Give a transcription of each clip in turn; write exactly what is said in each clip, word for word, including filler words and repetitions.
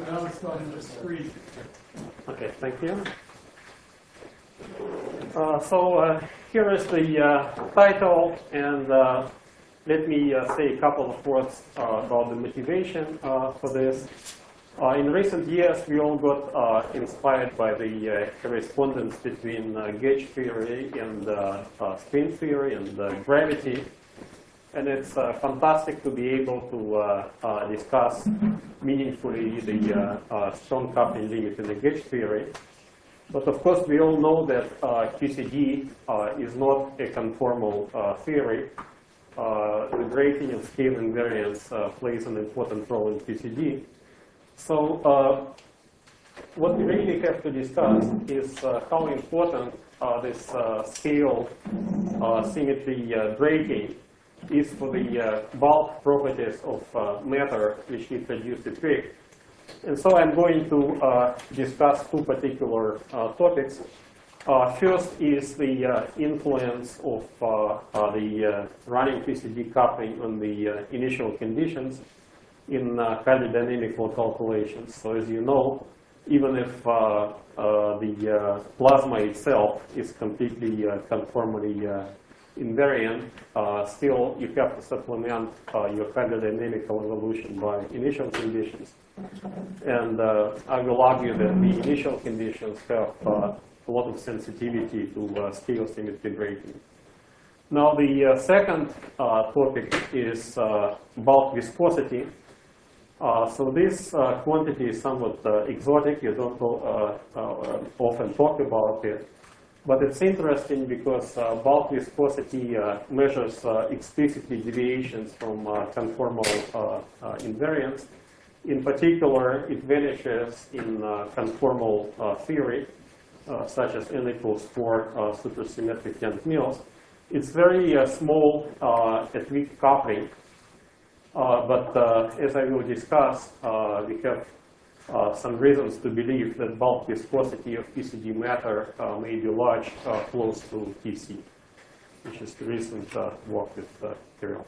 now it's on the screen. Okay, thank you. Uh, so uh, here is the uh, title, and uh, let me uh, say a couple of words uh, about the motivation uh, for this. Uh, in recent years, we all got uh, inspired by the uh, correspondence between uh, gauge theory and uh, uh, string theory and uh, gravity. And it's uh, fantastic to be able to uh, uh, discuss meaningfully the uh, uh, strong coupling limit in the gauge theory. But of course, we all know that uh, Q C D uh, is not a conformal uh, theory. Uh, the grating and scale invariance uh, plays an important role in Q C D. So uh, what we really have to discuss is uh, how important uh, this uh, scale uh, symmetry uh, breaking is for the uh, bulk properties of uh, matter which we produce the trick. And so I'm going to uh, discuss two particular uh, topics. Uh, first is the uh, influence of uh, uh, the uh, running Q C D coupling on the uh, initial conditions in uh, hydrodynamical calculations. So as you know, even if uh, uh, the uh, plasma itself is completely uh, conformally uh, invariant, uh, still you have to supplement uh, your hydrodynamical evolution by initial conditions. And uh, I will argue that the initial conditions have uh, a lot of sensitivity to uh, scale symmetry breaking. Now the uh, second uh, topic is uh, bulk viscosity. Uh, so this uh, quantity is somewhat uh, exotic. You don't uh, uh, often talk about it. But it's interesting because uh, bulk viscosity uh, measures uh, explicitly deviations from uh, conformal uh, uh, invariance. In particular, it vanishes in uh, conformal uh, theory, uh, such as n equals four uh, supersymmetric Young Mills. It's very uh, small uh, at weak coupling, uh, but uh, as I will discuss, uh, we have uh, some reasons to believe that bulk viscosity of Q C D matter uh, may be large, uh, close to T C, which is the recent uh, work with uh, Kirill.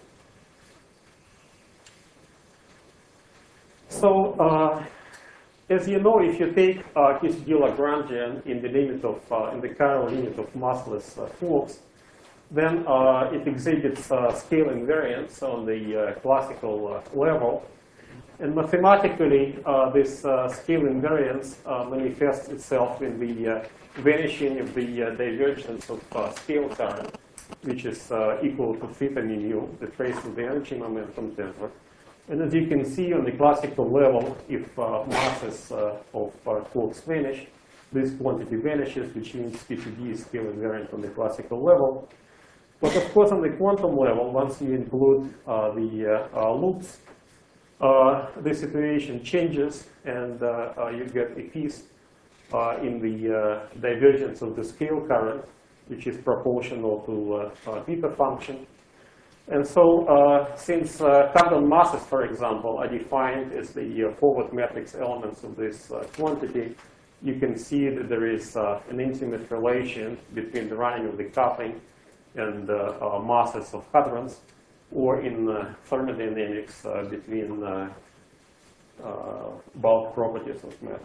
So, uh, as you know, if you take uh, Q C D Lagrangian in the limit of uh, in the chiral limit of massless uh, flux, then uh, it exhibits uh, scale invariance on the uh, classical uh, level, and mathematically, uh, this uh, scale invariance uh, manifests itself in the uh, vanishing of the uh, divergence of uh, scale current, which is uh, equal to theta mu, the trace of the energy momentum tensor. And as you can see on the classical level, if uh, masses uh, of uh, flux vanish, this quantity vanishes, which means Q C D is scale invariant on the classical level. But of course, on the quantum level, once you include uh, the uh, uh, loops, uh, the situation changes, and uh, uh, you get a piece uh, in the uh, divergence of the scale current, which is proportional to uh, uh, beta function. And so, uh, since uh, carbon masses, for example, are defined as the uh, forward matrix elements of this uh, quantity, you can see that there is uh, an intimate relation between the running of the coupling and uh, uh, masses of hadrons, or in uh, thermodynamics uh, between uh, uh, bulk properties of matter.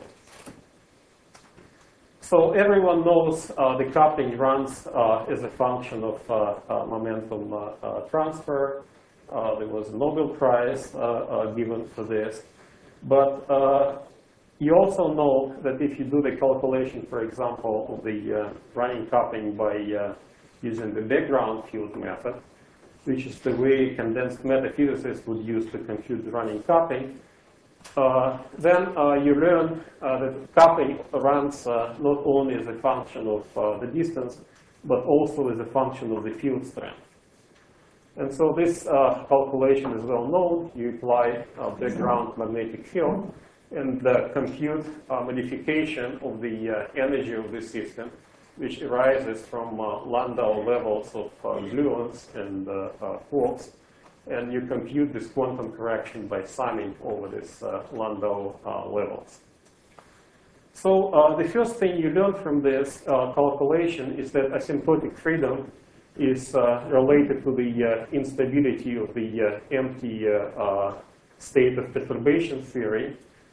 So everyone knows uh, the coupling runs uh, as a function of uh, uh, momentum uh, uh, transfer. Uh, there was a Nobel Prize uh, uh, given for this. But uh, you also know that if you do the calculation, for example, of the uh, running coupling by uh, using the background field method, which is the way condensed matter physicists would use to compute the running coupling, Uh, then uh, you learn uh, that coupling runs uh, not only as a function of uh, the distance, but also as a function of the field strength. And so this uh, calculation is well known. You apply uh, background magnetic field and uh, compute uh, modification of the uh, energy of the system, which arises from uh, Landau levels of uh, gluons and uh, uh, quarks. And you compute this quantum correction by summing over these uh, Landau uh, levels. So uh, the first thing you learn from this uh, calculation is that asymptotic freedom is uh, related to the uh, instability of the uh, empty uh, uh, state of perturbation theory.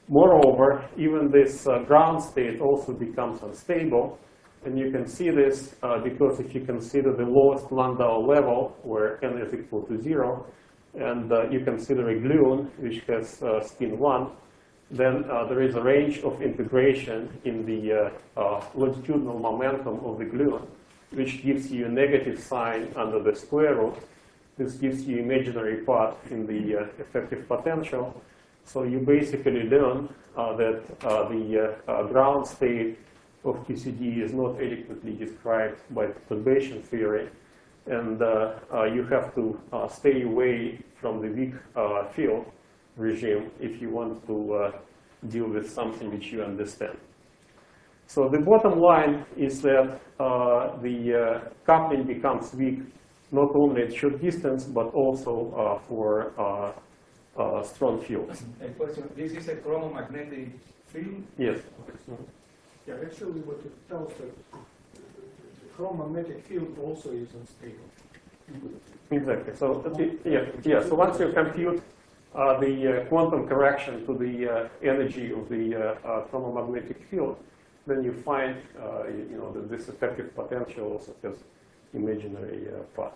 Moreover, even this uh, ground state also becomes unstable. And you can see this uh, because if you consider the lowest Landau level, where n is equal to zero, and uh, you consider a gluon, which has uh, spin one, then uh, there is a range of integration in the uh, uh, longitudinal momentum of the gluon, which gives you a negative sign under the square root. This gives you imaginary part in the uh, effective potential. So you basically learn uh, that uh, the uh, uh, ground state of Q C D is not adequately described by perturbation theory. And uh, uh, you have to uh, stay away from the weak uh, field regime if you want to uh, deal with something which you understand. So the bottom line is that uh, the uh, coupling becomes weak not only at short distance, but also uh, for uh, uh, strong fields. A question, this is a chromomagnetic field? Yes. Yeah, actually what it tells that the chromomagnetic field also is unstable. Exactly. So yeah, yeah. So once you compute uh, the uh, quantum correction to the uh, energy of the uh, uh, chromomagnetic field, then you find uh, you know that this effective potential also has imaginary uh, part.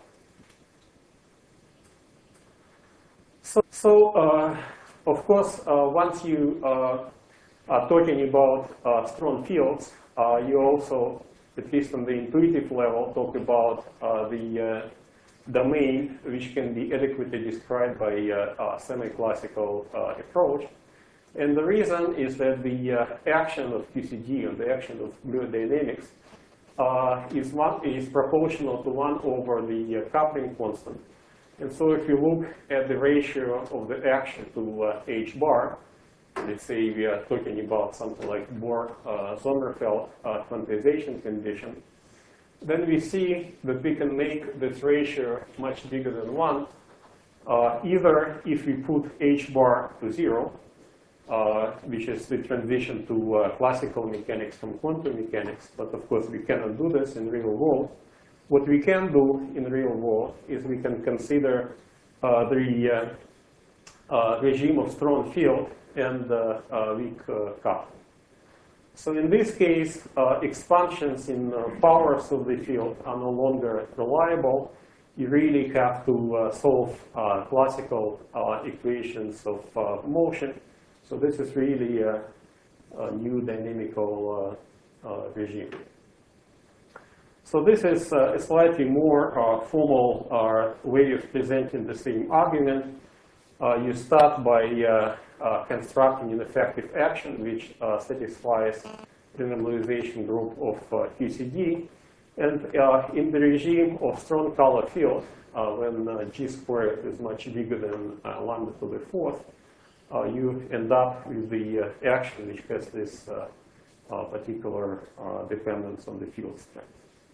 So, so uh, of course, uh, once you uh, are talking about uh, strong fields, uh, you also, at least on the intuitive level, talk about uh, the uh, domain which can be adequately described by uh, a semi-classical uh, approach. And the reason is that the uh, action of Q C D, or the action of fluid dynamics, uh, is, one, is proportional to one over the uh, coupling constant. And so if you look at the ratio of the action to uh, h bar, let's say we are talking about something like Bohr-Sommerfeld uh, uh, quantization condition, then we see that we can make this ratio much bigger than one, uh, either if we put h bar to zero, uh, which is the transition to uh, classical mechanics from quantum mechanics, but of course we cannot do this in real world. What we can do in real world is we can consider uh, the uh, uh, regime of strong field and uh, uh, weak uh, coupling. So in this case, uh, expansions in uh, powers of the field are no longer reliable. You really have to uh, solve uh, classical uh, equations of uh, motion. So this is really a, a new dynamical uh, uh, regime. So this is uh, a slightly more uh, formal uh, way of presenting the same argument. Uh, you start by uh, uh, constructing an effective action which uh, satisfies the normalization group of uh, Q C D. And uh, in the regime of strong color field, uh, when uh, G squared is much bigger than uh, lambda to the fourth, uh, you end up with the uh, action which has this uh, uh, particular uh, dependence on the field strength.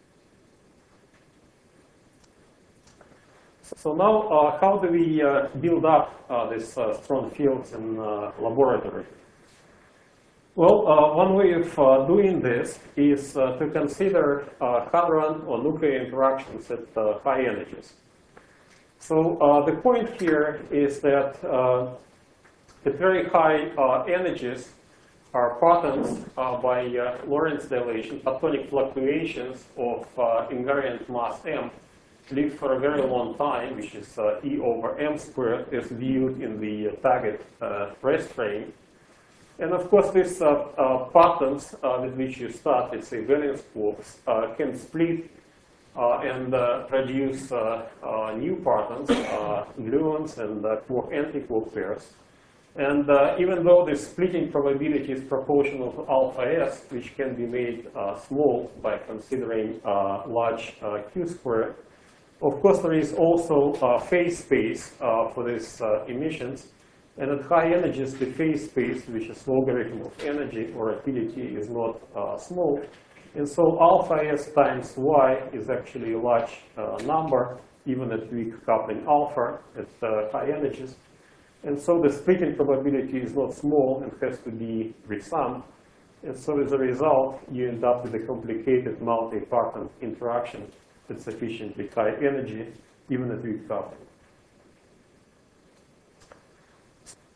So now, uh, how do we uh, build up uh, these uh, strong fields in uh, laboratory? Well, uh, one way of uh, doing this is uh, to consider uh, hadron or nuclear interactions at uh, high energies. So uh, the point here is that uh, at very high uh, energies are patterns uh, by uh, Lorentz dilation, photonic fluctuations of uh, invariant mass m live for a very long time, which is uh, E over m squared, as viewed in the target uh, rest frame. And of course, these uh, uh, patterns uh, with which you start, let's say valence quarks, uh, can split uh, and uh, produce uh, uh, new patterns, uh, gluons and uh, quark anti-quark pairs. And uh, even though the splitting probability is proportional to alpha s, which can be made uh, small by considering uh, large uh, q squared, of course, there is also uh, phase space uh, for these uh, emissions. And at high energies, the phase space, which is logarithm of energy or rapidity, is not uh, small. And so alpha s times y is actually a large uh, number, even at weak coupling alpha at uh, high energies. And so the splitting probability is not small and has to be resummed. And so as a result, you end up with a complicated multi-pattern interaction at sufficiently high energy, even at weak coupling.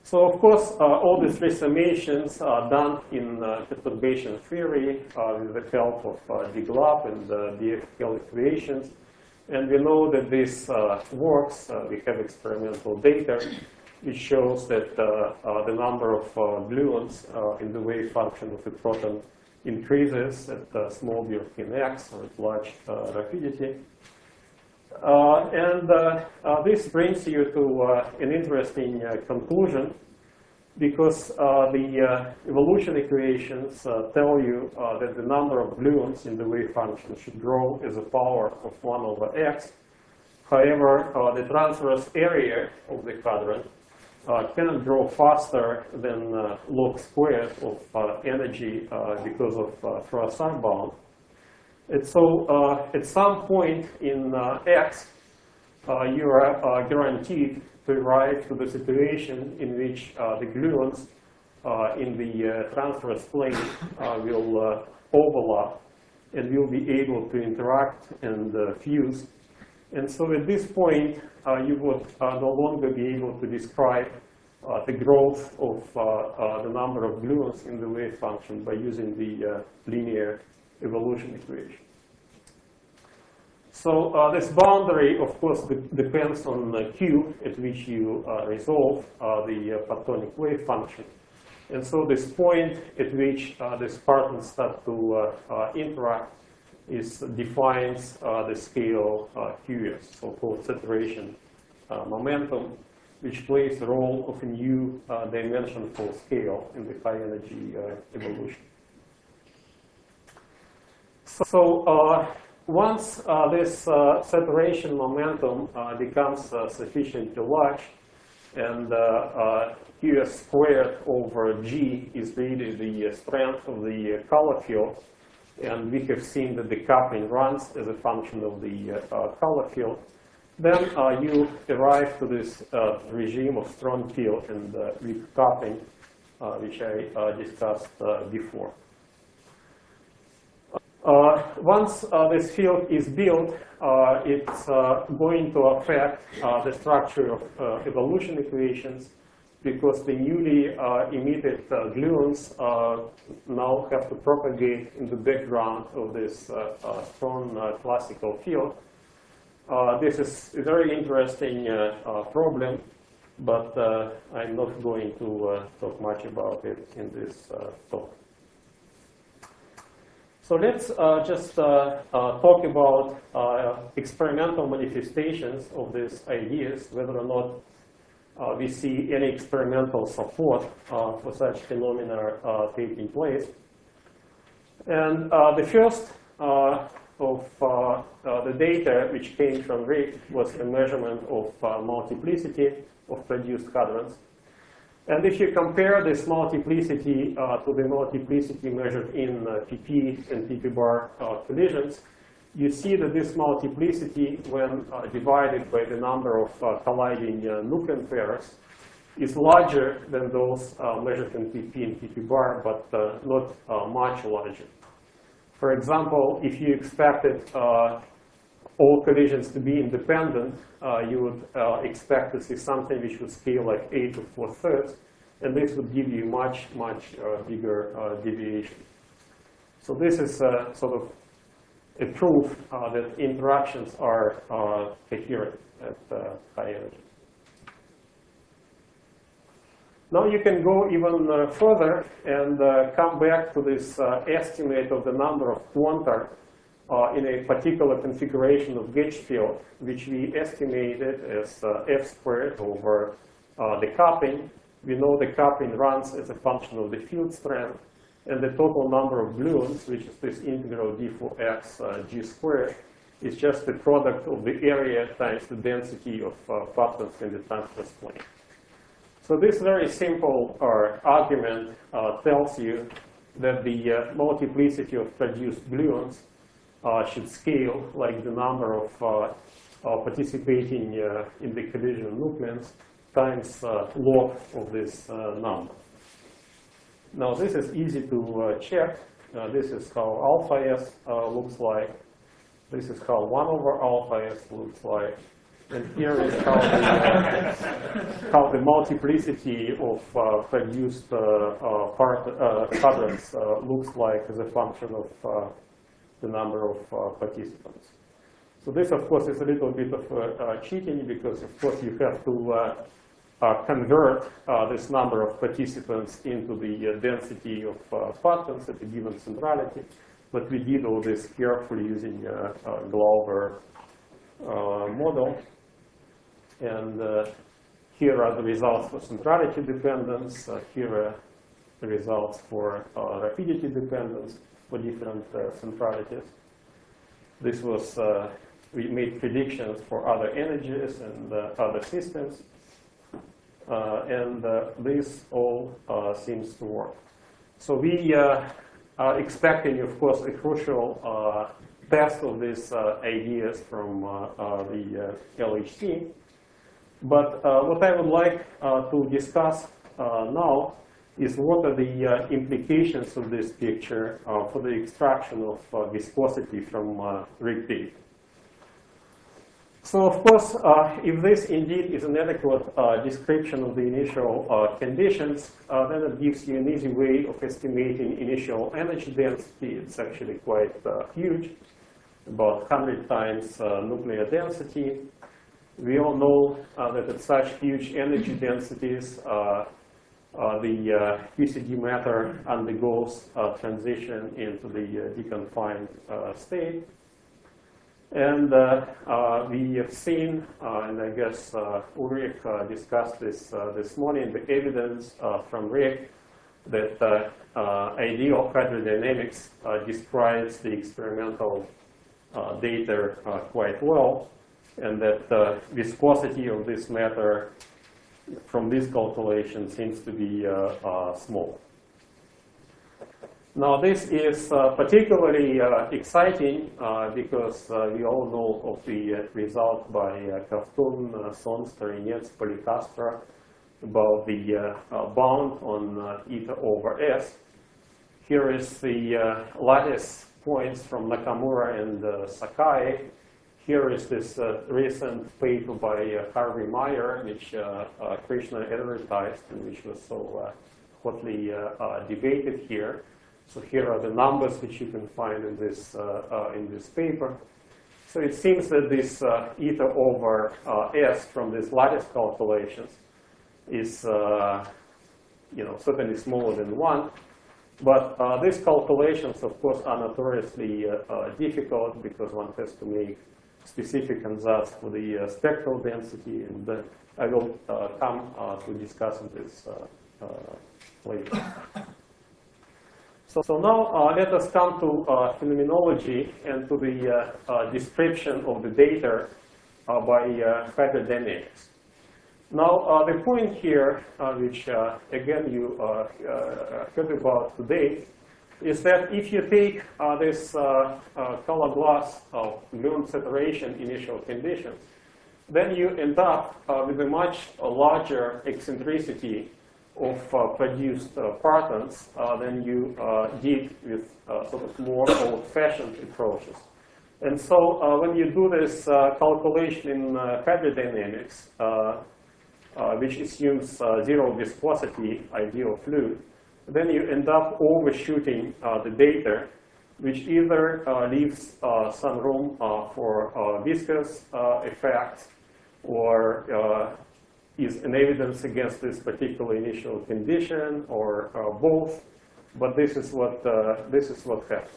So of course, uh, all these three summations are done in uh, perturbation theory uh, with the help of uh, D GLOB and uh, D F L equations. And we know that this uh, works. Uh, we have experimental data which shows that uh, uh, the number of uh, gluons uh, in the wave function of the proton increases at uh, small Birkin x or at large uh, rapidity. Uh, and uh, uh, this brings you to uh, an interesting uh, conclusion, because uh, the uh, evolution equations uh, tell you uh, that the number of gluons in the wave function should grow as a power of one over x. However, uh, the transverse area of the quadrant uh, cannot grow faster than uh, log squared of uh, energy uh, because of uh, Froissart bound. And so uh, at some point in uh, x, uh, you are uh, guaranteed to arrive to the situation in which uh, the gluons uh, in the uh, transverse plane uh, will uh, overlap and will be able to interact and uh, fuse. And so at this point, uh, you would uh, no longer be able to describe uh, the growth of uh, uh, the number of gluons in the wave function by using the uh, linear evolution equation. So uh, this boundary, of course, de depends on uh, q at which you uh, resolve uh, the uh, platonic wave function. And so this point at which uh, the Spartans start to uh, uh, interact is defines uh, the scale uh, qs, so-called saturation uh, momentum, which plays the role of a new uh, dimension for scale in the high energy uh, evolution. So uh, once uh, this uh, saturation momentum uh, becomes uh, sufficiently large, and uh, uh, qs squared over g is really the uh, strength of the uh, color field, and we have seen that the coupling runs as a function of the uh, uh, color field, then uh, you arrive to this uh, regime of strong field and uh, weak coupling, uh, which I uh, discussed uh, before. Uh, once uh, this field is built, uh, it's uh, going to affect uh, the structure of uh, evolution equations, because the newly uh, emitted uh, gluons uh, now have to propagate in the background of this uh, uh, strong uh, classical field. Uh, this is a very interesting uh, uh, problem, but uh, I'm not going to uh, talk much about it in this uh, talk. So let's uh, just uh, uh, talk about uh, experimental manifestations of these ideas, whether or not uh, we see any experimental support uh, for such phenomena uh, taking place. And uh, the first uh, of uh, uh, the data which came from Rick was the measurement of uh, multiplicity of produced quadrants. And if you compare this multiplicity uh, to the multiplicity measured in uh, P P and P P bar uh, collisions, you see that this multiplicity, when uh, divided by the number of uh, colliding uh, nucleon pairs, is larger than those uh, measured in P P and P P bar, but uh, not uh, much larger. For example, if you expected uh, all collisions to be independent, uh, you would uh, expect to see something which would scale like eight to four thirds, and this would give you much, much uh, bigger uh, deviation. So this is uh, sort of a proof uh, that interactions are uh, coherent at uh, high energy. Now you can go even uh, further and uh, come back to this uh, estimate of the number of quanta uh, in a particular configuration of gauge field, which we estimated as uh, f squared over uh, the coupling. We know the coupling runs as a function of the field strength, and the total number of gluons, which is this integral d for x uh, g squared, is just the product of the area times the density of uh, photons in the transverse plane. So this very simple uh, argument uh, tells you that the uh, multiplicity of produced gluons uh, should scale like the number of uh, uh, participating uh, in the collision nucleons times uh, log of this uh, number. Now this is easy to uh, check. Uh, this is how alpha s uh, looks like. This is how one over alpha s looks like. And here is how the, uh, how the multiplicity of uh, produced uh, uh, part, uh, patterns uh, looks like as a function of uh, the number of uh, participants. So this, of course, is a little bit of uh, uh, cheating because, of course, you have to uh, uh, convert uh, this number of participants into the uh, density of uh, patterns at a given centrality. But we did all this carefully using uh, uh, Glauber uh, model. And uh, here are the results for centrality dependence. Uh, here are the results for uh, rapidity dependence for different uh, centralities. This was, uh, we made predictions for other energies and uh, other systems. Uh, and uh, this all uh, seems to work. So we uh, are expecting, of course, a crucial uh, test of these uh, ideas from uh, uh, the uh, L H C. But uh, what I would like uh, to discuss uh, now is what are the uh, implications of this picture uh, for the extraction of uh, viscosity from uh, rig data. So of course, uh, if this indeed is an adequate uh, description of the initial uh, conditions, uh, then it gives you an easy way of estimating initial energy density. It's actually quite uh, huge, about one hundred times uh, nuclear density. We all know uh, that at such huge energy densities, uh, uh, the uh, Q C D matter undergoes uh, transition into the uh, deconfined uh, state. And uh, uh, we have seen, uh, and I guess uh, Ulrich uh, discussed this uh, this morning, the evidence uh, from Rick that uh, uh, ideal hydrodynamics uh, describes the experimental uh, data uh, quite well, and that uh, viscosity of this matter from this calculation seems to be uh, uh, small. Now, this is uh, particularly uh, exciting uh, because uh, we all know of the uh, result by uh, Kovtun, uh, Son, Starinets, Polycastra about the uh, uh, bound on uh, eta over S. Here is the uh, lattice points from Nakamura and uh, Sakai. Here is this uh, recent paper by uh, Harvey Meyer, which uh, uh, Krishna advertised and which was so uh, hotly uh, uh, debated here. So here are the numbers which you can find in this, uh, uh, in this paper. So it seems that this uh, eta over uh, S from these lattice calculations is uh, you know, certainly smaller than one. But uh, these calculations, of course, are notoriously uh, uh, difficult because one has to make specific ansatz for the uh, spectral density. And uh, I will uh, come uh, to discuss this uh, uh, later. So, so now uh, let us come to uh, phenomenology and to the uh, uh, description of the data uh, by uh, hydrodynamics. Now, uh, the point here, uh, which uh, again you uh, uh, heard about today, is that if you take uh, this uh, uh, color glass of gluon saturation initial conditions, then you end up uh, with a much uh, larger eccentricity of uh, produced uh, partons uh, than you uh, did with uh, sort of more old-fashioned approaches. And so uh, when you do this uh, calculation in uh, hydrodynamics, uh, uh, which assumes uh, zero viscosity ideal fluid, then you end up overshooting uh, the data, which either uh, leaves uh, some room uh, for uh, viscous uh, effects or uh, is an evidence against this particular initial condition, or uh, both. But this is what uh, this is what happens.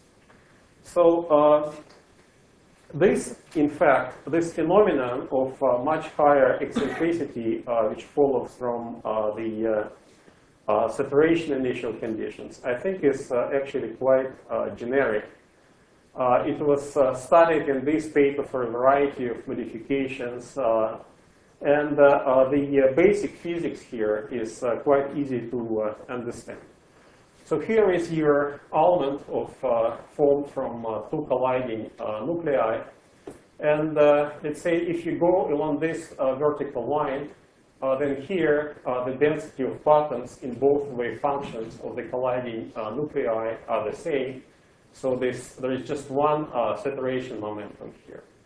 So uh, this, in fact, this phenomenon of uh, much higher eccentricity, uh, which follows from uh, the uh, uh, saturation initial conditions, I think is uh, actually quite uh, generic. Uh, it was uh, studied in this paper for a variety of modifications. Uh, And uh, uh, the uh, basic physics here is uh, quite easy to uh, understand. So here is your element of uh, formed from uh, two colliding uh, nuclei. And uh, let's say if you go along this uh, vertical line, uh, then here uh, the density of partons in both wave functions of the colliding uh, nuclei are the same. So this, there is just one uh, saturation momentum here.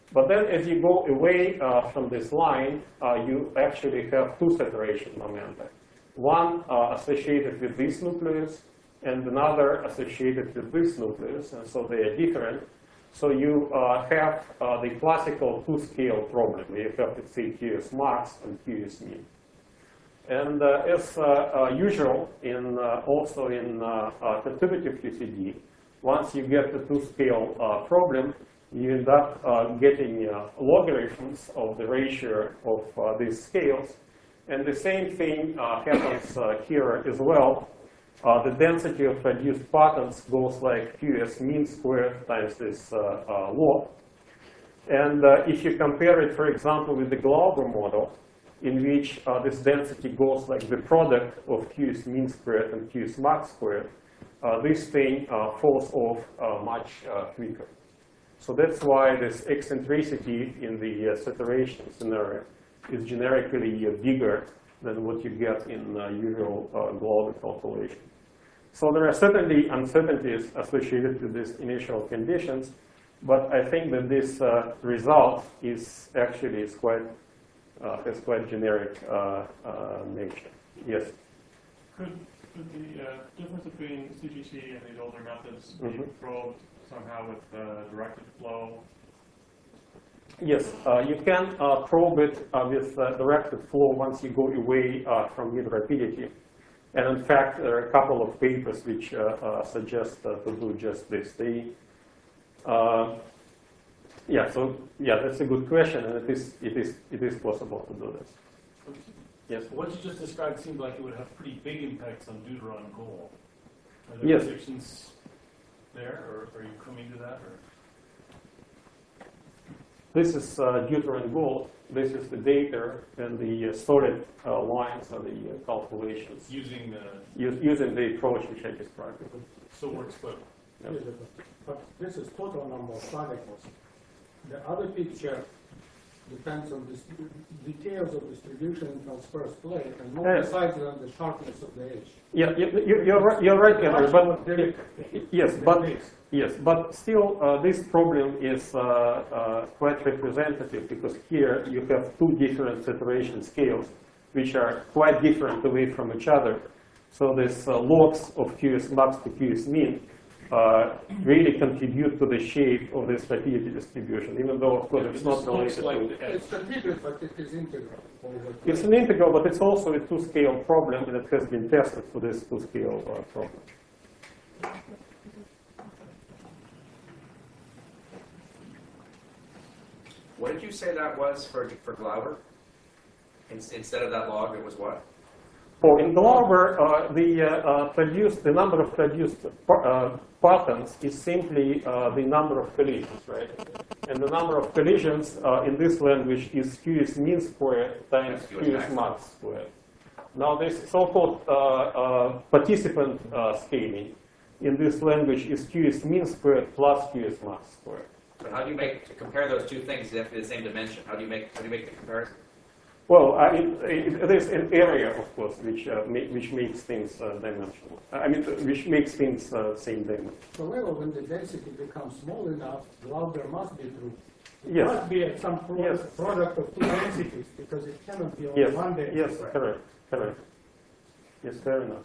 But then as you go away uh, from this line, uh, you actually have two saturation momenta. One uh, associated with this nucleus, and another associated with this nucleus, and so they are different. So you uh, have uh, the classical two-scale problem. You have, let's say, Q S max and Q S min. And uh, as uh, uh, usual, in uh, also in uh, uh, perturbative Q C D, once you get the two-scale uh, problem, you end up uh, getting uh, logarithms of the ratio of uh, these scales. And the same thing uh, happens uh, here as well. Uh, the density of reduced patterns goes like Q S min squared times this uh, uh, log. And uh, if you compare it, for example, with the Glauber model, in which uh, this density goes like the product of Q S min squared and Q S max squared, uh, this thing uh, falls off uh, much uh, quicker. So that's why this eccentricity in the uh, saturation scenario is generically uh, bigger than what you get in uh, usual uh, Glauber calculation. So there are certainly uncertainties associated with these initial conditions, but I think that this uh, result is actually is quite uh, has quite generic uh, uh, nature. Yes. Could, could the uh, difference between C G C and these older methods Mm-hmm. be probed somehow with uh, directed flow? Yes, uh, you can uh, probe it uh, with uh, directed flow once you go away uh, from mid rapidity. And in fact, there are a couple of papers which uh, uh, suggest uh, to do just this. They, uh, yeah, so yeah, that's a good question, and it is it is it is possible to do this. Yes. What you just described seemed like it would have pretty big impacts on Deuteron goal. Are there Yes. predictions there, or are you coming to that? Or? This is uh, Deuteron gold. This is the data, and the uh, solid uh, lines are the uh, calculations Using the Use, using the approach which I described. so works, but Yep. Yes, but this is total number of particles. The other picture depends on the details of distribution in transverse plane, and more Yes. precisely on the sharpness of the edge. Yeah, you, you, you're right, you're right, Henry, but Very- yes, but Yes. yes, but still, uh, this problem is uh, uh, quite representative because here you have two different saturation scales, which are quite different away from each other. So this uh, logs of Q S max to Q S min uh, really contribute to the shape of this rapidity distribution, even though, of course, it it's just not looks related like to. the It's contributed, but it is integral. over the- It's an integral, but it's also a two-scale problem, and it has been tested for this two-scale uh, problem. What did you say that was for, for Glauber? In, instead of that log, it was what? Oh, in Glauber, uh, the uh, uh, produced, the number of produced uh, patterns is simply uh, the number of collisions, right? And the number of collisions uh, in this language is Q S min squared times Q S Q S max. max squared. Now, this so-called uh, uh, participant uh, scaling in this language is Q S min squared plus Q S max squared. But how do you make, to compare those two things, they have to be the same dimension? How do you make, how do you make the comparison? Well, I mean, it, it is an area, of course, which uh, ma which makes things uh, dimensional. I mean, which makes things uh, same dimension. However, when the density becomes small enough, Glauber must be true. It Yes. must be at some pro Yes. product of two densities, because it cannot be only Yes, one density. yes, correct, correct. Yes, fair enough.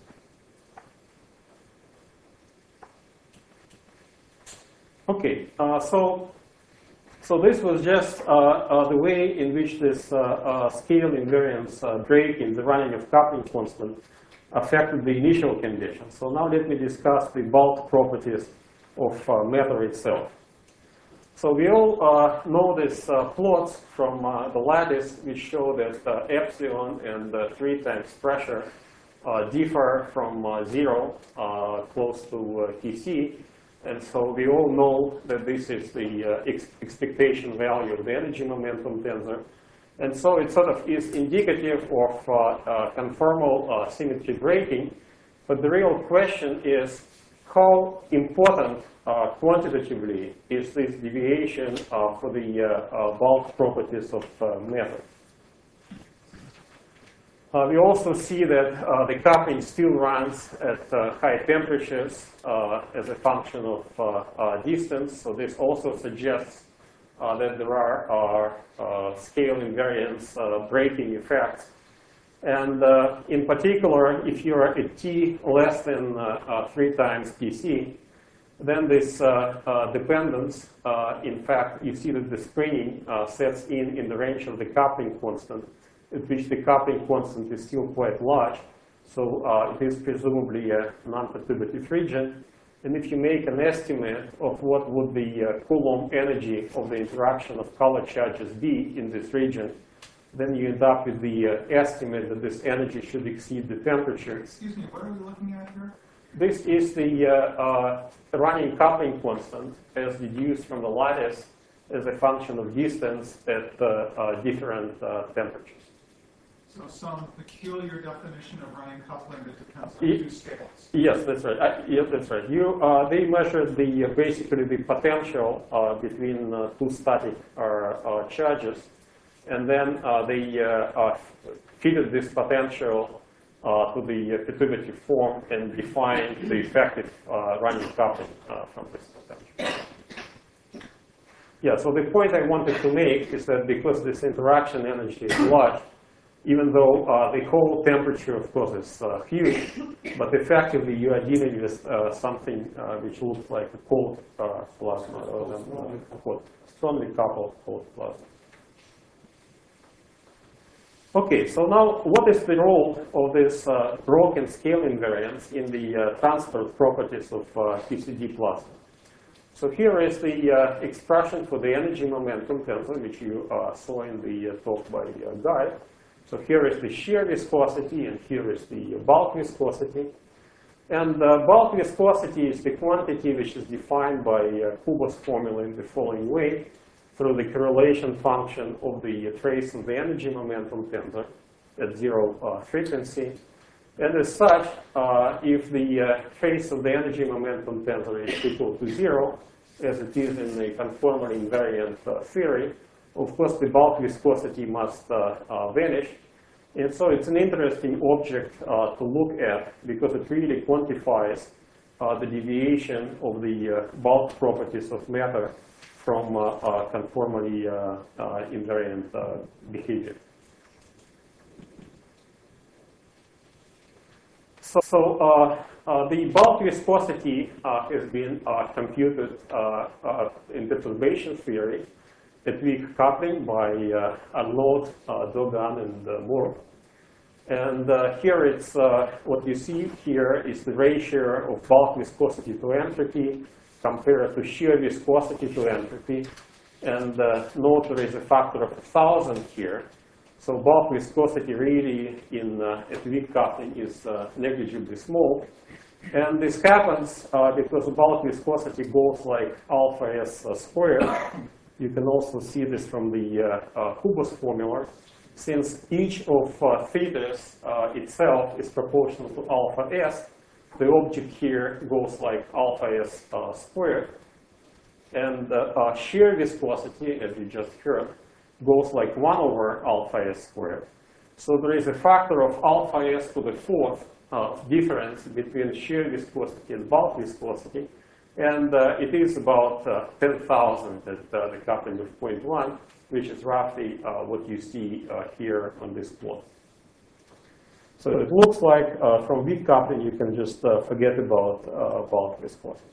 Okay, uh, so so this was just uh, uh, the way in which this uh, uh, scale invariance uh, break in the running of coupling constant affected the initial conditions. So now let me discuss the bulk properties of uh, matter itself. So we all uh, know these uh, plots from uh, the lattice, which show that uh, epsilon and uh, three times pressure uh, differ from uh, zero uh, close to uh, T C. And so we all know that this is the uh, ex expectation value of the energy momentum tensor. And so it sort of is indicative of uh, uh, conformal uh, symmetry breaking. But the real question is how important uh, quantitatively is this deviation uh, for the uh, uh, bulk properties of uh, matter. Uh, we also see that uh, the coupling still runs at uh, high temperatures uh, as a function of uh, uh, distance. So this also suggests uh, that there are uh, uh, scale invariance uh, breaking effects. And uh, in particular, if you're at t less than uh, uh, three times T C, then this uh, uh, dependence, uh, in fact, you see that the springing uh, sets in in the range of the coupling constant, at which the coupling constant is still quite large. So uh, it is presumably a non-perturbative region. And if you make an estimate of what would the uh, Coulomb energy of the interaction of color charges be in this region, then you end up with the uh, estimate that this energy should exceed the temperature. Excuse me, what are we looking at here? This is the uh, uh, running coupling constant as deduced from the lattice as a function of distance at uh, uh, different uh, temperatures. So some peculiar definition of running coupling that depends on Ye- two scales. Yes, that's right. Uh, yes, that's right. You, uh, they measured the uh, basically the potential uh, between uh, two static uh, uh, charges, and then uh, they uh, uh, fitted this potential uh, to the uh, perturbative form and defined the effective uh, running coupling uh, from this potential. Yeah. So the point I wanted to make is that because this interaction energy is large, even though uh, the whole temperature, of course, is uh, huge, but effectively you are dealing with uh, something uh, which looks like a cold uh, plasma rather than uh, hot, strongly coupled cold plasma. Okay, so now what is the role of this uh, broken scale invariance in the uh, transport properties of uh, Q C D plasma? So here is the uh, expression for the energy momentum tensor, which you uh, saw in the uh, talk by uh, Guy. So here is the shear viscosity, and here is the bulk viscosity. And uh, bulk viscosity is the quantity which is defined by uh, Kubo's formula in the following way, through the correlation function of the trace of the energy momentum tensor at zero uh, frequency. And as such, uh, if the uh, trace of the energy momentum tensor is equal to zero, as it is in the conformally invariant uh, theory, of course, the bulk viscosity must uh, uh, vanish. And so it's an interesting object uh, to look at because it really quantifies uh, the deviation of the uh, bulk properties of matter from uh, uh, conformally uh, uh, invariant uh, behavior. So, so uh, uh, the bulk viscosity uh, has been uh, computed uh, uh, in perturbation theory at weak coupling by uh, Arnaud, uh, Dogan, and uh, Moore. And uh, here it's, uh, what you see here is the ratio of bulk viscosity to entropy compared to shear viscosity to entropy. And uh, note there is a factor of one thousand here. So bulk viscosity really in uh, at weak coupling is uh, negligibly small. And this happens uh, because bulk viscosity goes like alpha s uh, squared. You can also see this from the uh, uh, Kubo's formula. Since each of uh, thetas uh, itself is proportional to alpha s, the object here goes like alpha s uh, squared. And uh, uh, shear viscosity, as you just heard, goes like one over alpha s squared. So there is a factor of alpha s to the fourth uh, difference between shear viscosity and bulk viscosity. And uh, it is about uh, ten thousand at uh, the coupling of zero point one, which is roughly uh, what you see uh, here on this plot. So it looks like uh, from weak coupling, you can just uh, forget about uh, bulk viscosity.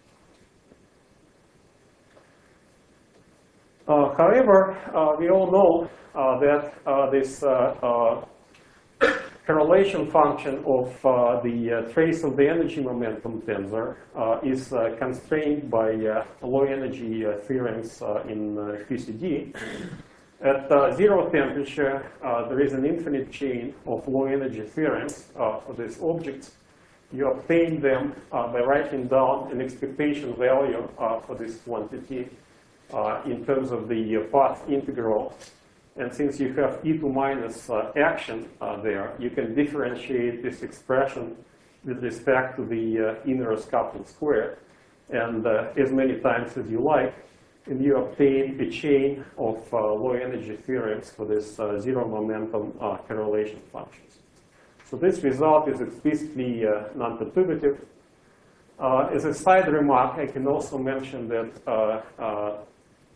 Uh, however, uh, we all know uh, that uh, this uh, uh, correlation function of uh, the uh, trace of the energy momentum tensor uh, is uh, constrained by uh, low energy uh, theorems uh, in uh, Q C D. At uh, zero temperature, uh, there is an infinite chain of low energy theorems uh, for these objects. You obtain them uh, by writing down an expectation value uh, for this quantity uh, in terms of the uh, path integral. And since you have E two minus uh, action uh, there, you can differentiate this expression with respect to the uh, inverse coupling squared, and uh, as many times as you like, and you obtain a chain of uh, low energy theorems for this uh, zero momentum uh, correlation functions. So this result is explicitly uh, non-perturbative. Uh, as a side remark, I can also mention that uh, uh,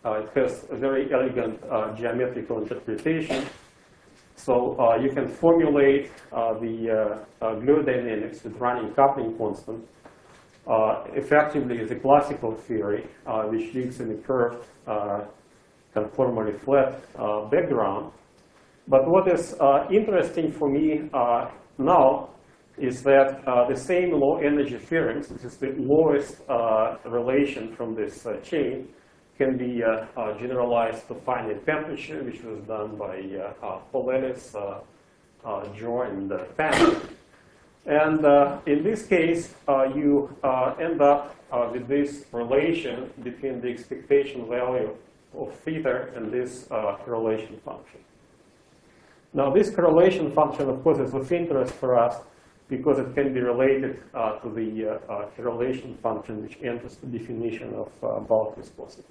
Uh, it has a very elegant uh, geometrical interpretation. So uh, you can formulate uh, the uh, uh, glue dynamics with running coupling constant uh, effectively as a classical theory, uh, which lives in a curved, uh, conformally flat uh, background. But what is uh, interesting for me uh, now is that uh, the same low energy theorems, which is the lowest uh, relation from this uh, chain, can be uh, uh, generalized to finite temperature, which was done by uh, uh, Paul Ellis, uh, uh, Joe, and uh, Pan. And uh, in this case, uh, you uh, end up uh, with this relation between the expectation value of theta and this uh, correlation function. Now, this correlation function, of course, is of interest for us because it can be related uh, to the uh, uh, correlation function which enters the definition of uh, bulk viscosity.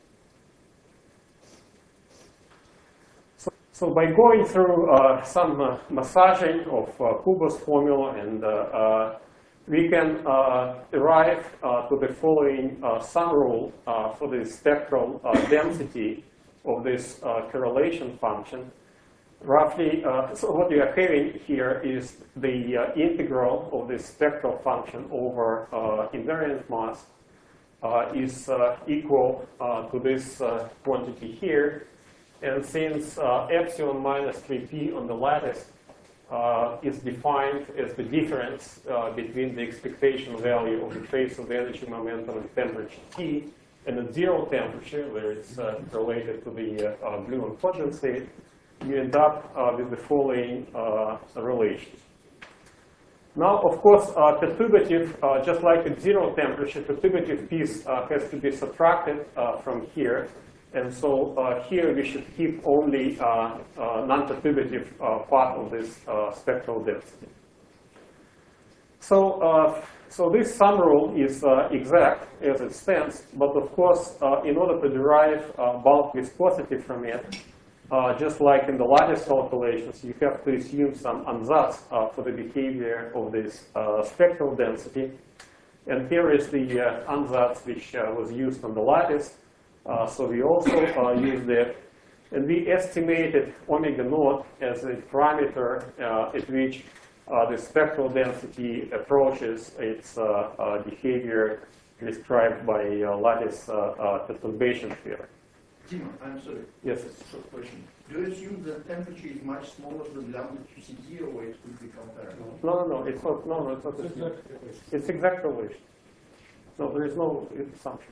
So, so by going through uh, some uh, massaging of uh, Kubo's formula, and uh, uh, we can uh, arrive uh, to the following uh, sum rule uh, for the spectral uh, density of this uh, correlation function. Roughly, uh, so what you are having here is the uh, integral of this spectral function over uh, invariant mass uh, is uh, equal uh, to this uh, quantity here. And since uh, epsilon minus three p on the lattice uh, is defined as the difference uh, between the expectation value of the phase of energy, momentum, and temperature T, and at zero temperature, where it's uh, related to the uh, uh, Blume condensate, you end up uh, with the following uh, relations. Now, of course, uh, perturbative, uh, just like at zero temperature, perturbative piece uh, has to be subtracted uh, from here. And so uh, here we should keep only uh, uh, non-perturbative uh, part of this uh, spectral density. So, uh, so this sum rule is uh, exact as it stands, but of course, uh, in order to derive uh, bulk viscosity from it, Uh, just like in the lattice calculations, you have to assume some ansatz uh, for the behavior of this uh, spectral density. And here is the uh, ansatz which uh, was used on the lattice. Uh, so we also uh, used it. And we estimated omega naught as a parameter uh, at which uh, the spectral density approaches its uh, uh, behavior described by uh, lattice uh, uh, perturbation theory. Tim, I'm sorry. Yes. Short question. Do you assume that temperature is much smaller than lambda to C zero, or it could be comparable? No, no, no. It's not. No, no, it's not. It's A, exact- it's exact relation. No, there is no assumption.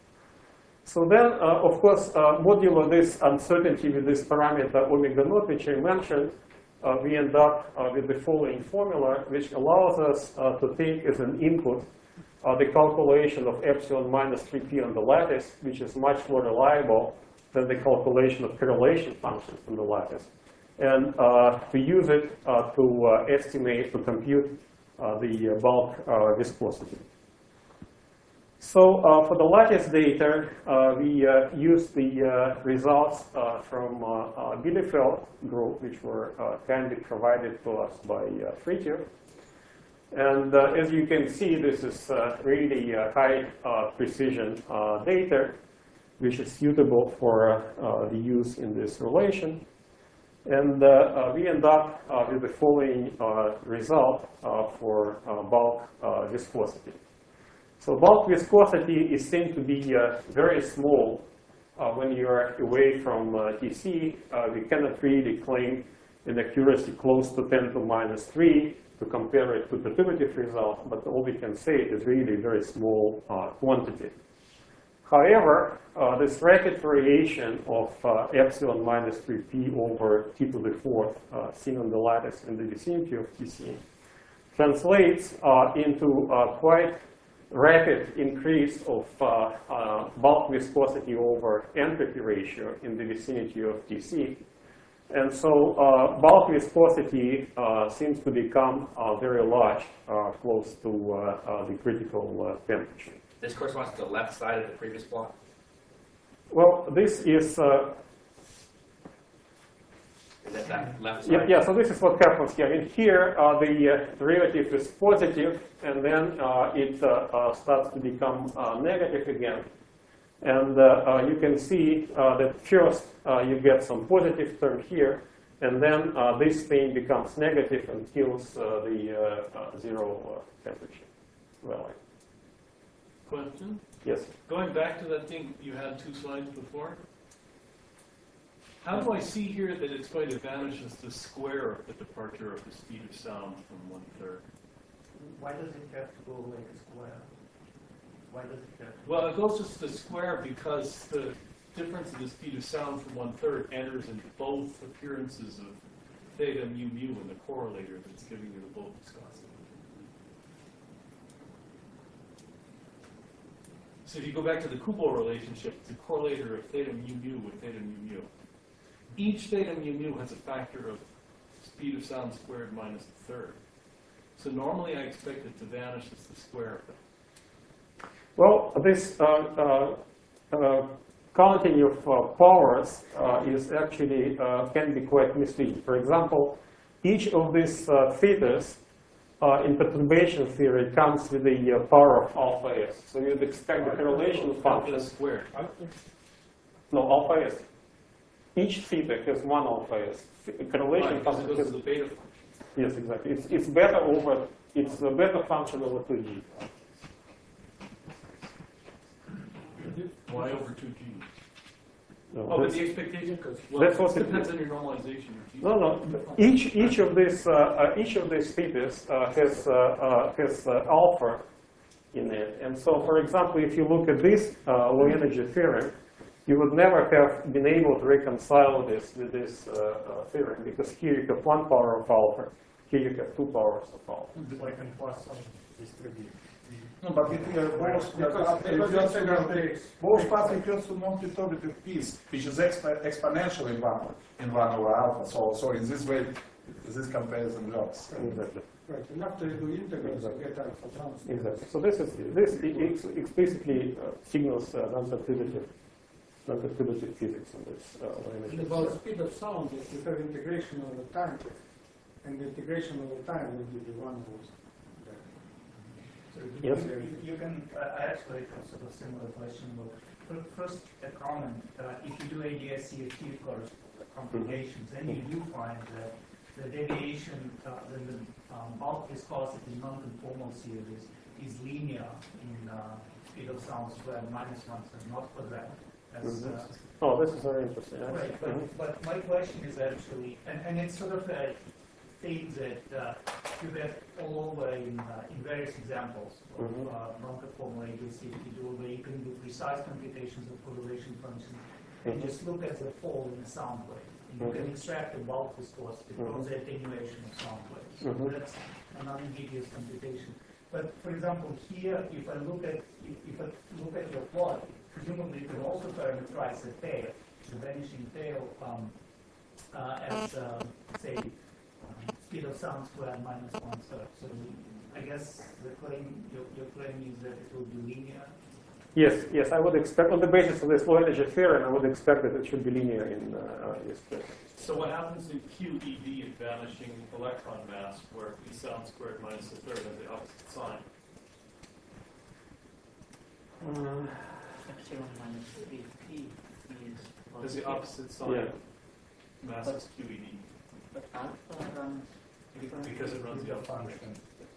So then, uh, of course, uh, modulo this uncertainty with this parameter omega naught, which I mentioned, uh, we end up uh, with the following formula, which allows us uh, to take as an input uh, the calculation of epsilon minus three p on the lattice, which is much more reliable than the calculation of correlation functions on the lattice, and uh, to use it uh, to uh, estimate, to compute uh, the uh, bulk uh, viscosity. So uh, for the lattice data, uh, we uh, used the uh, results uh, from uh, uh, Bielefeld group, which were uh, kindly provided to us by uh, Fritjof. And uh, as you can see, this is uh, really uh, high uh, precision uh, data, which is suitable for uh, uh, the use in this relation. And uh, uh, we end up uh, with the following uh, result uh, for uh, bulk uh, viscosity. So bulk viscosity is seen to be uh, very small uh, when you are away from uh, T C. Uh, we cannot really claim an accuracy close to ten to the minus three to compare it to perturbative result, but all we can say it is really a very small uh, quantity. However, uh, this rapid variation of uh, epsilon minus three p over t to the fourth uh, seen on the lattice in the vicinity of T C translates uh, into uh, quite rapid increase of uh, uh, bulk viscosity over entropy ratio in the vicinity of T C. And so uh, bulk viscosity uh, seems to become uh, very large, uh, close to uh, uh, the critical uh, temperature. This corresponds to the left side of the previous plot. Well, this is, uh, Is that that left yeah, side? yeah, so this is what happens here. In here, uh, the uh, derivative is positive, and then uh, it uh, uh, starts to become uh, negative again. And uh, uh, you can see uh, that first uh, you get some positive term here, and then uh, this thing becomes negative and kills uh, the uh, uh, zero uh, temperature value. Question? Yes? Going back to that thing you had two slides before, how do I see here that it's going to vanish as the square of the departure of the speed of sound from one third? Why does it have to go like a square? Why does it have to? Well, it goes just the square because the difference in the speed of sound from one third enters in both appearances of theta mu mu in the correlator that's giving you the bulk viscosity. So if you go back to the Kubo relationship, it's a correlator of theta mu mu with theta mu mu. Each theta mu mu has a factor of speed of sound squared minus the third. So normally I expect it to vanish as the square of it. Well, this uh, uh, uh, counting of uh, powers uh, is actually uh, can be quite misleading. For example, each of these uh, thetas uh, in perturbation theory comes with the uh, power of alpha s. So you'd expect the correlation function squared. No, alpha s. Each theta has one alpha s. Correlation Right, because function it goes has, to the beta function. yes, exactly. It's it's beta over it's a beta function over two g. Y over two g. No, Oh, but that's- the expectation, well, that's what it it depends is. on your normalization. of G. No, no. Each each of these uh, uh, each of these thetas uh, has uh, uh, has uh, alpha in it, and so, for example, if you look at this uh, low energy theorem, you would never have been able to reconcile this with this uh, uh, theorem because here you have one power of alpha, here you have two powers of alpha. So I can plus some distribute. No, but it uh, both Because- because refers it's to a- both paths refers to non-perturbative piece, which is expo exponential in one in one over alpha. So so in this way, this comparison works. Exactly. Right, and after you do integrals, you get alpha sounds. Exactly. So this is this ex explicitly uh, signals uh, non-perturbative non-perturbative physics in this uh, low energy And about theorem. speed of sound, if you have integration over time, and the integration over time will give you one of those. So Yes. you, you can, uh, I actually have sort of similar question, but fir- first a comment, uh, if you do A D S C F T course computations, then you do find that the deviation, uh, the, the um, bulk viscosity non-conformal series is linear in uh, speed of sound squared minus one, so not for that. As, uh, Oh, this is very interesting. Right, Mhm. but, but my question is actually, and, and it's sort of a thing that uh, you have all over in, uh, in various examples of Mhm. uh, non-conformal A D S C F T tool where you can do precise computations of correlation functions and Mhm. just look at the fall in the sound wave. And you can extract the bulk viscosity from Mhm. the attenuation of sound waves. So Mhm. that's an unambiguous computation. But for example, here, if I look at if, if I look at your plot, presumably you can also parameterize the tail, the vanishing tail, um, uh, as uh, say um, speed of sound squared minus one third. So I guess the claim your, your claim is that it will be linear. Yes, yes, I would expect, on the basis of this low energy theorem, I would expect that it should be linear in uh, this case. So what happens in Q E D at vanishing electron mass, where E sound squared minus the third has the opposite sign? Uh, Epsilon minus three P is Has the positive, opposite sign. Yeah. Mass is Q E D. but alpha runs different. Because it runs the opposite direction.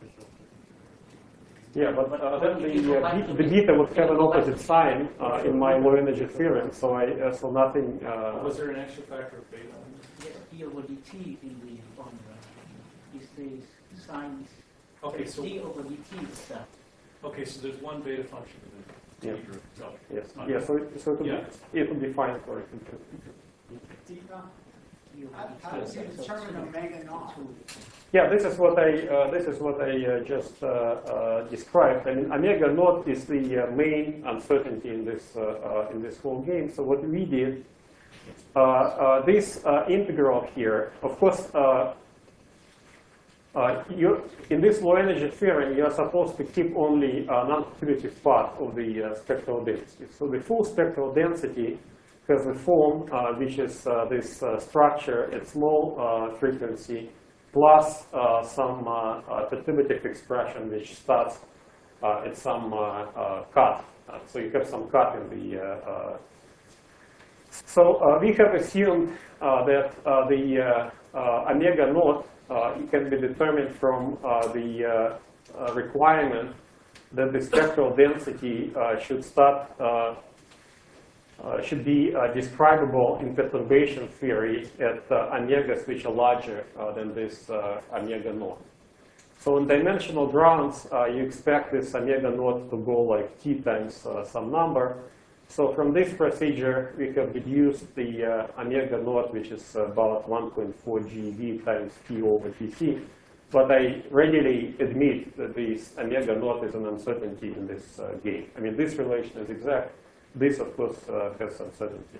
Yeah, but uh, then the, uh, be- the beta would have an opposite sign uh, in my low energy theorem, so I uh, so nothing. Uh, Was there an extra factor of beta? Yes, D over dt in the formula is the signs. Okay, so D over dt is that. okay, so there's one beta function in the Yeah. integer itself. yes, yeah, so it, so it would, Yeah. be, it would be fine for it. D over How does dt. it determine omega naught? Yeah, this is what I uh, this is what I uh, just uh, uh, described. I mean, omega naught is the uh, main uncertainty in this uh, uh, in this whole game. So what we did, uh, uh, this uh, integral here, of course, uh, uh, you in this low energy theorem, you are supposed to keep only a non-perturbative part of the uh, spectral density. So the full spectral density has a form uh, which is uh, this uh, structure at small uh, frequency plus uh, some uh, uh, perturbative expression which starts uh, at some uh, uh, cut. Uh, so you have some cut in the. Uh, uh, so uh, we have assumed uh, that uh, the uh, uh, omega naught uh, can be determined from uh, the uh, uh, requirement that the spectral density uh, should start. Uh, Uh, should be uh, describable in perturbation theory at uh, omegas which are larger uh, than this uh, omega naught. So in dimensional grounds, uh, you expect this omega naught to go like t times uh, some number. So from this procedure, we have reduced the uh, omega naught, which is about one point four G V times t over tt. But I readily admit that this omega naught is an uncertainty in this uh, game. I mean, this relation is exact. This, of course, uh, has uncertainty.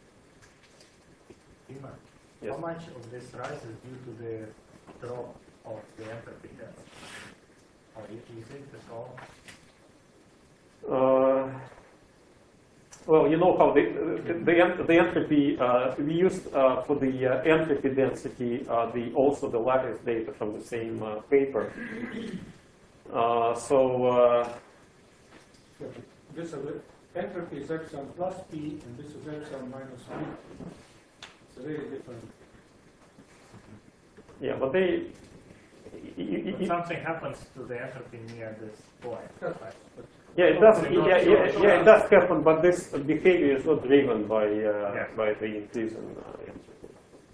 Iman, Yes. how much of this rise is due to the drop of the entropy density? Or do you think this all? Uh, well, you know how the, the, the, the entropy, uh, we used uh, for the uh, entropy density, uh, the, also the lattice data from the same uh, paper. Uh, so, uh, This is it. Entropy is epsilon plus P, and this is epsilon minus P. It's very different. yeah, but they, you, But something happens to the entropy near this point. That's right. But yeah, it does. Yeah, yeah, yeah, it does happen, but this behavior is not driven by uh, Yeah. by the increase in uh, entropy.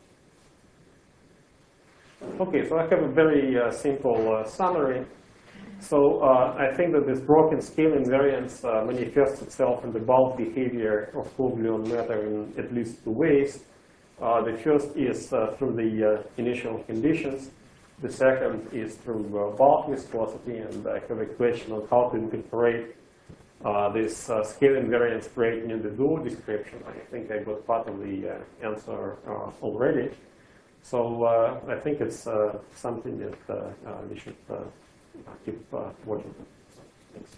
Okay, so I have a very uh, simple uh, summary. So uh, I think that this broken scale invariance uh, manifests itself in the bulk behavior of full gluon matter in at least two ways. Uh, the first is uh, through the uh, initial conditions. The second is through uh, bulk viscosity, and I have a question on how to incorporate uh, this uh, scale invariance rate in the dual description. I think I got part of the uh, answer uh, already. So uh, I think it's uh, something that uh, uh, we should uh, keep uh, watching. So, thanks.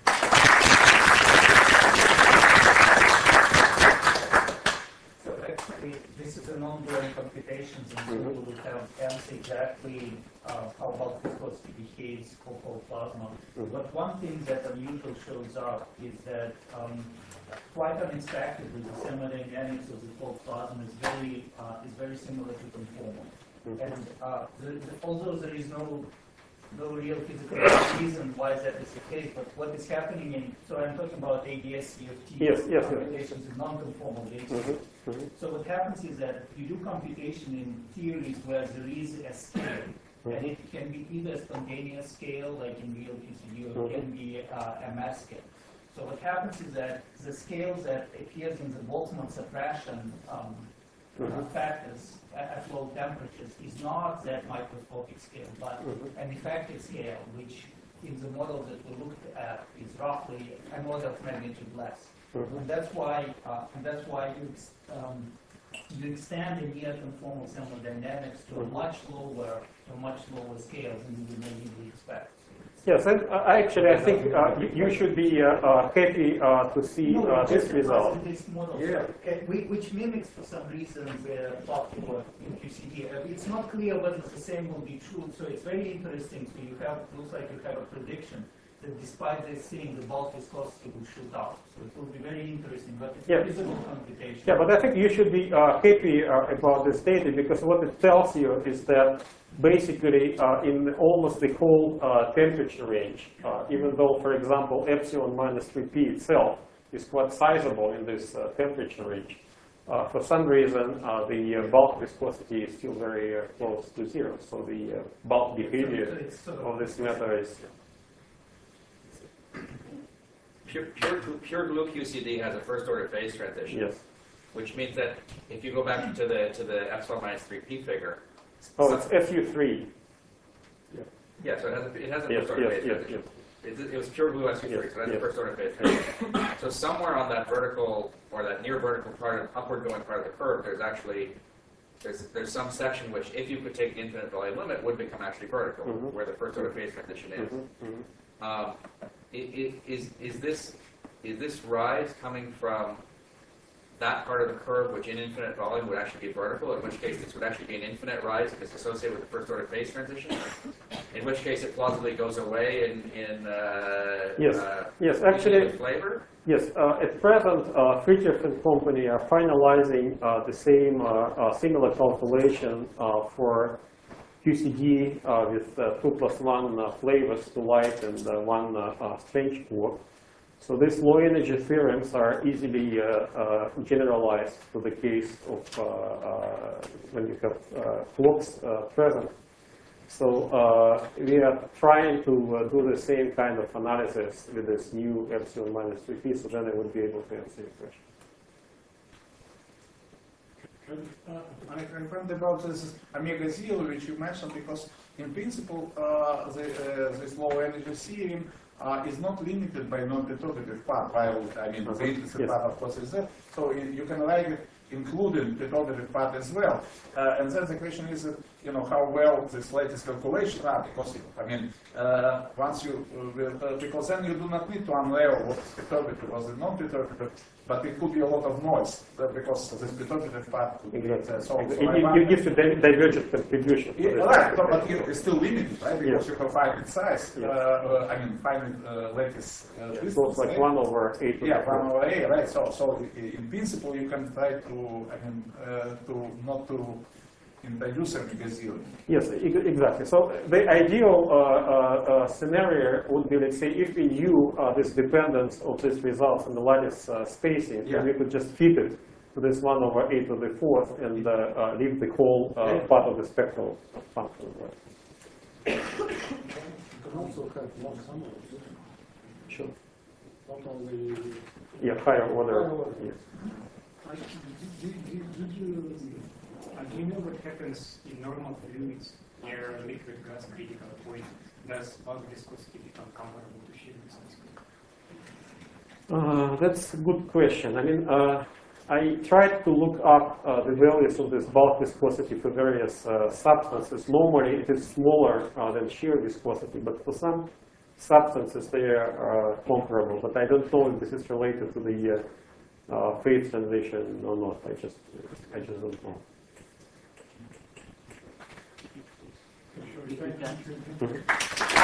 So actually, this is an ongoing computation, and so we will have answer exactly uh, how bulk viscosity behaves for whole plasma. Mhm. But one thing that unusual shows up is that um, quite unexpectedly, the thermodynamics of the whole plasma is very uh, is very similar to conformal. Mhm. And uh, the, the, although there is no no real physical reason why that is the case, but what is happening in, so I'm talking about A D S C F T Yes, yes, yes. computations in non-conformal data. Mhm, mhm. So what happens is that you do computation in theories where there is a scale, and it can be either a spontaneous scale, like in real P C D, or it can be uh, a mass scale. So what happens is that the scale that appears in the Boltzmann suppression um, uh, factors at, at low temperatures is not that microscopic scale, but Mhm. an effective scale, which in the model that we looked at is roughly an order of magnitude less. Mhm. And that's why, uh, and that's why you, ex- um, you extend the near conformal thermodynamics to a Mhm. much lower, to a much lower scale than you would naively expect. Yes, and uh, actually, I think uh, you, you should be uh, uh, happy uh, to see No, uh, it's this just result. because This model, Yeah. uh, whi- which mimics for some reason the popular in Q C D. Uh, It's not clear whether the same will be true, so it's very interesting. So you have, looks like you have a prediction that despite this thing, the bulk viscosity will shoot up. So it will be very interesting, but it's Yeah. a feasible computation. Yeah, but I think you should be uh, happy uh, about this data, because what it tells you is that basically uh, in almost the whole uh, temperature range, uh, even though, for example, epsilon minus three P itself is quite sizable in this uh, temperature range, uh, for some reason uh, the uh, bulk viscosity is still very uh, close to zero. So the uh, bulk behavior So it's sort of- of this matter is. Pure, pure, pure glue Q C D has a first order phase transition. Yes. Which means that if you go back to the to the epsilon minus three P figure, Oh, it's F U three. yeah, so it has a, it has a Yes, first order yes, phase yes, transition. yes. It, it was pure glue S U three, Yes, so that's yes. the first order phase transition. So somewhere on that vertical or that near vertical part of upward going part of the curve, there's actually there's there's some section which, if you could take the infinite value limit, would become actually vertical, Mhm. where the first order phase transition is. Mhm, mhm. Um, i- i- is is this is this rise coming from that part of the curve, which in infinite volume would actually be vertical, in which case this would actually be an infinite rise because it's associated with the first order phase transition, in which case it plausibly goes away in, in uh, Yes, uh, yes, actually, flavor. yes. Uh, at present, uh, Friedrich and company are finalizing uh, the same uh, uh, similar calculation uh, for Q C D uh, with uh, two plus one uh, flavors to light and uh, one uh, uh, strange quark. So these low energy theorems are easily uh, uh, generalized to the case of uh, uh, when you have uh, quarks uh, present. So uh, we are trying to uh, do the same kind of analysis with this new epsilon minus three p, so then I would be able to answer your question. Uh, I remember about this omega zero which you mentioned, because in principle uh, the, uh, this low energy theorem uh, is not limited by non-perturbative part, while I mean the implicit Yes. part of course is there, so in, you can write it including perturbative part as well. Uh, and then the question is that, you know, how well this latest calculation are, because I mean uh, once you uh, will, uh, because then you do not need to unravel what is perturbative or the non-perturbative, but it could be a lot of noise uh, because this perturbative part could be Exactly. uh, so, so You, I you, wonder- you give the di- divergent contribution. to yeah, this. right, but, but you- it's still limited, right? Because Yes. you have finite size. Yes. Uh, uh, I mean, finite uh, lattice uh, So distance. it's like right? one over eight. to Yeah, the fourth. one over A, right? So, so i- in principle, you can try to, I mean, uh, to not to introduce omega zero. Yes, e- exactly. So the ideal uh, uh, uh, scenario would be, let's say, if we knew uh, this dependence of these results in the lattice uh, spacing, Yeah. then we could just fit it to this one over eight to the fourth and uh, uh, leave the whole uh, Yeah. part of the spectral function. You can also have more summaries, Sure. not only. Yeah, higher order. Higher order. Yes. Did, did, did you, uh, do you know what happens in normal fluids near liquid gas critical point? Does bulk viscosity become comparable to shear viscosity? Uh, that's a good question. I mean, uh, I tried to look up uh, the values of this bulk viscosity for various uh, substances. Normally, it is smaller uh, than shear viscosity, but for some substances, they are uh, comparable. But I don't know if this is related to the uh, uh, phase transition or not. I just, I just don't know. If you can- Mhm.